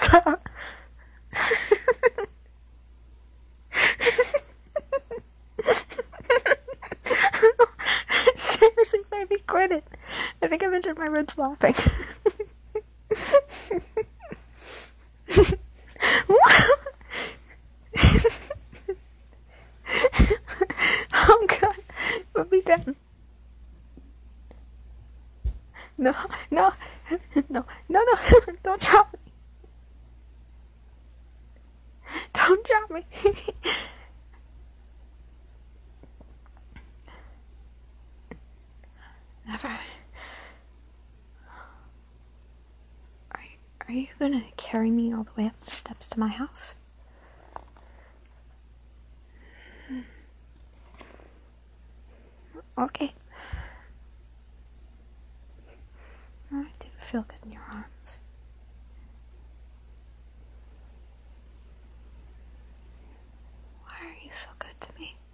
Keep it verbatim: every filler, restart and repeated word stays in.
Stop. Seriously, baby, quit it. I think I've injured my ribs laughing. Oh god, put me down. No, no, no, no, no, don't chop me. Don't chop me. Never. Are you, are you gonna carry me all the way up the steps to my house? Okay. I do feel good in your arms. Why are you so good to me?